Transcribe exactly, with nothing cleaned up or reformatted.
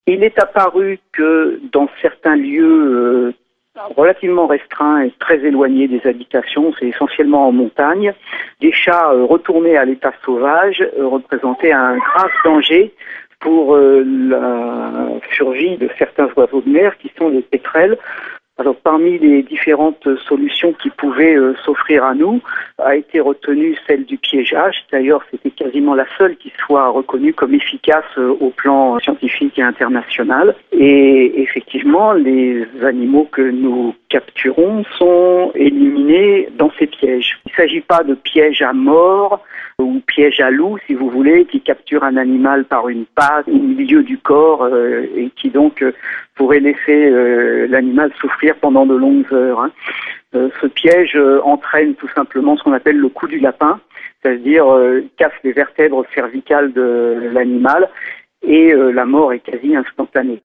Il est apparu que dans certains lieux euh, relativement restreints et très éloignés des habitations, c'est essentiellement en montagne, des chats euh, retournés à l'état sauvage euh, représentaient un grave danger pour euh, la survie de certains oiseaux de mer qui sont les pétrels. Alors, parmi les différentes solutions qui pouvaient euh, s'offrir à nous, a été retenue celle du piégeage. D'ailleurs, c'était quasiment la seule qui soit reconnue comme efficace euh, au plan scientifique et international. Et effectivement, les animaux que nous capturons sont éliminés dans ces pièges. Il ne s'agit pas de pièges à mort ou pièges à loup, si vous voulez, qui capturent un animal par une patte au milieu du corps euh, et qui donc euh, pourrait laisser euh, l'animal souffrir pendant de longues heures. Hein. Euh, ce piège euh, entraîne tout simplement ce qu'on appelle le coup du lapin, c'est-à-dire euh, casse les vertèbres cervicales de l'animal et euh, la mort est quasi instantanée.